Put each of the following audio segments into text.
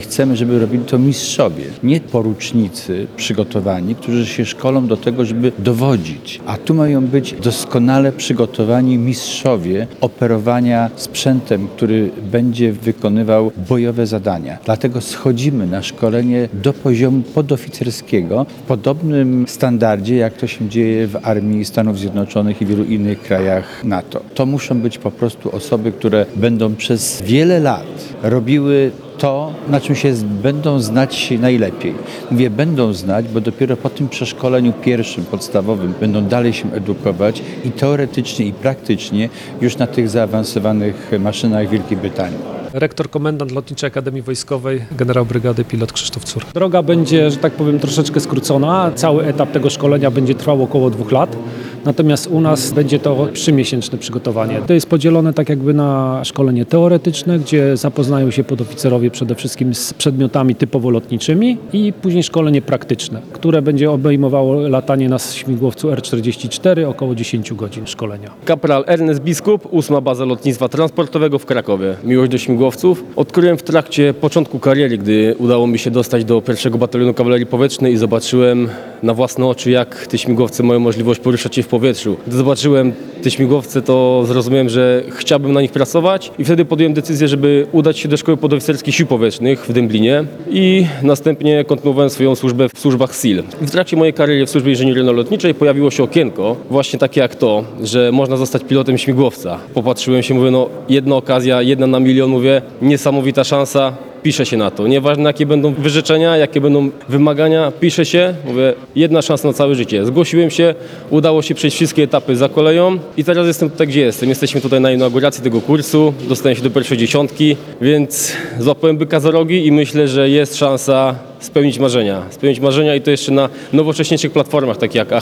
Chcemy, żeby robili to mistrzowie, nie porucznicy przygotowani, którzy się szkolą do tego, żeby dowodzić. A tu mają być doskonale przygotowani mistrzowie operowania sprzętem, który będzie wykonywał bojowe zadania. Dlatego schodzimy na szkolenie do poziomu podoficerskiego w podobnym standardzie, jak to się dzieje w Armii Stanów Zjednoczonych i wielu innych krajach NATO. To muszą być po prostu osoby, które będą przez wiele lat robiły to, na czym się będą znać się najlepiej. Mówię, będą znać, bo dopiero po tym przeszkoleniu pierwszym, podstawowym będą dalej się edukować i teoretycznie i praktycznie już na tych zaawansowanych maszynach Wielkiej Brytanii. Rektor komendant Lotniczej Akademii Wojskowej, generał brygady pilot Krzysztof Cur. Droga będzie, że tak powiem, troszeczkę skrócona. Cały etap tego szkolenia będzie trwał około 2 lat. Natomiast u nas będzie to 3-miesięczne przygotowanie. To jest podzielone tak jakby na szkolenie teoretyczne, gdzie zapoznają się podoficerowie przede wszystkim z przedmiotami typowo lotniczymi i później szkolenie praktyczne, które będzie obejmowało latanie na śmigłowcu R-44, około 10 godzin szkolenia. Kapral Ernest Biskup, 8. Baza Lotnictwa Transportowego w Krakowie. Miłość do śmigłowców odkryłem w trakcie początku kariery, gdy udało mi się dostać do 1. Batalionu Kawalerii Powietrznej i zobaczyłem na własne oczy, jak te śmigłowce mają możliwość poruszać się w powietrzu. Gdy zobaczyłem te śmigłowce, to zrozumiałem, że chciałbym na nich pracować i wtedy podjąłem decyzję, żeby udać się do Szkoły Podoficerskiej Sił Powietrznych w Dęblinie i następnie kontynuowałem swoją służbę w służbach SEAL. W trakcie mojej kariery w służbie inżynieryjno-lotniczej pojawiło się okienko, właśnie takie jak to, że można zostać pilotem śmigłowca. Popatrzyłem się, mówię, jedna okazja, 1 na milion, mówię, niesamowita szansa. Piszę się na to. Nieważne jakie będą wyrzeczenia, jakie będą wymagania, piszę się, mówię, 1 szansa na całe życie. Zgłosiłem się, udało się przejść wszystkie etapy za koleją i teraz jestem tutaj, gdzie jestem. Jesteśmy tutaj na inauguracji tego kursu, dostałem się do pierwszej 10, więc złapałem byka za rogi i myślę, że jest szansa spełnić marzenia i to jeszcze na nowocześniejszych platformach, takich jak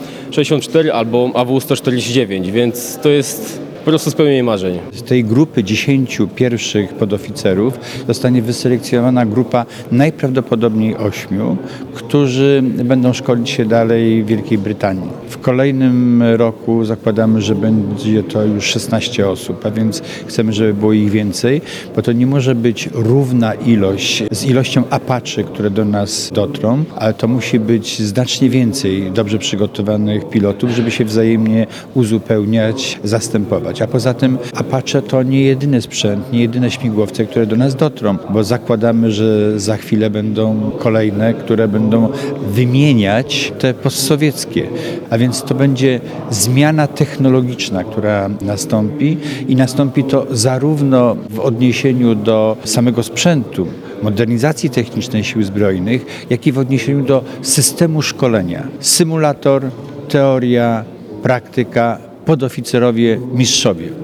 AH-64 albo AW-149, więc to jest po prostu spełnienie marzeń. Z tej grupy 10 pierwszych podoficerów zostanie wyselekcjonowana grupa najprawdopodobniej 8, którzy będą szkolić się dalej w Wielkiej Brytanii. W kolejnym roku zakładamy, że będzie to już 16 osób, a więc chcemy, żeby było ich więcej, bo to nie może być równa ilość z ilością Apache, które do nas dotrą, ale to musi być znacznie więcej dobrze przygotowanych pilotów, żeby się wzajemnie uzupełniać, zastępować. A poza tym Apache to nie jedyny sprzęt, nie jedyne śmigłowce, które do nas dotrą, bo zakładamy, że za chwilę będą kolejne, które będą wymieniać te postsowieckie. A więc to będzie zmiana technologiczna, która nastąpi i nastąpi to zarówno w odniesieniu do samego sprzętu, modernizacji technicznej Sił Zbrojnych, jak i w odniesieniu do systemu szkolenia. Symulator, teoria, praktyka, podoficerowie, mistrzowie.